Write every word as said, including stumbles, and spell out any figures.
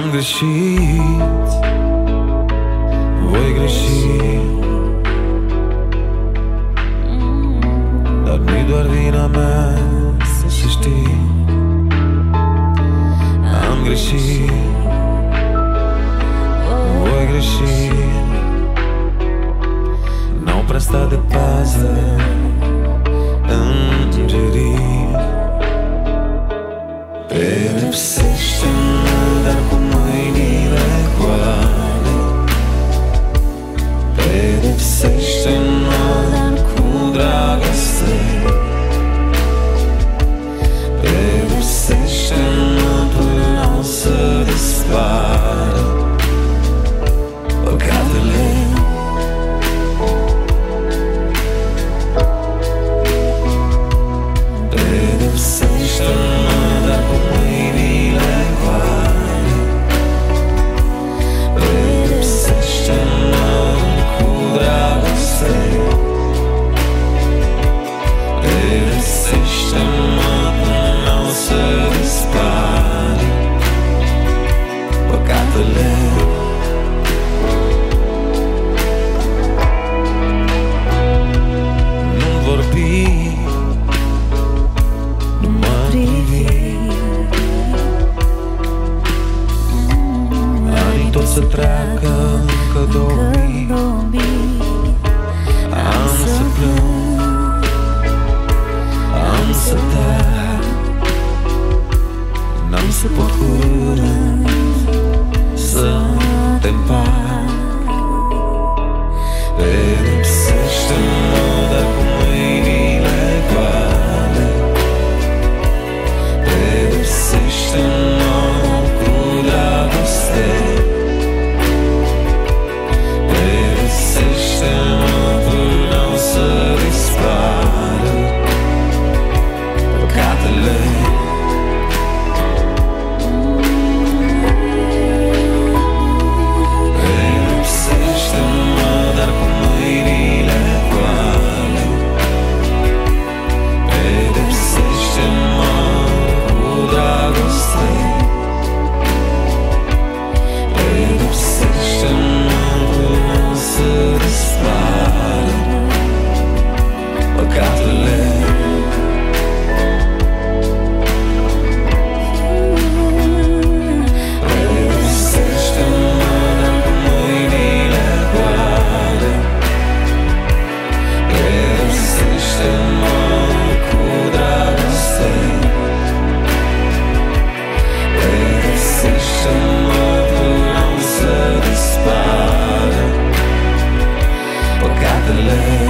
Am greșit, voi greși, dar nu-i doar vina mea, să știi. Am greșit, voi greși, n-au prea stat de pază îngerii. Pedepsește-mă, dar cu mâinile goale. Pedepsește-mă, dar cu dragoste. Pedepsește-mă până o să dispară păcatele. Pedepsește-mă, dar cu mâinile goale. Pedepsește-mă cu dragoste. Pedepsește-mă până o să dispară păcatele. Nu-mi vorbi, nu mă privi. Anii tot să treacă, încă două mii. Am să plâng, am să tac, n-am să pot curând să te împac. Pedepsește-mă, dar cu mâinile goale. Pedepsește-mă cu dragoste. Pedepsește-mă până o să dispară păcatele. Pedepsește-mă, dar cu mâinile goale. Pedepsește-mă cu dragoste. Pedepsește-mă până o să dispară păcatele. Pedepsește-mă, dar cu mâinile goale. Pedepsește-mă cu dragoste. Pedepsește-mă până o să dispară păcatele.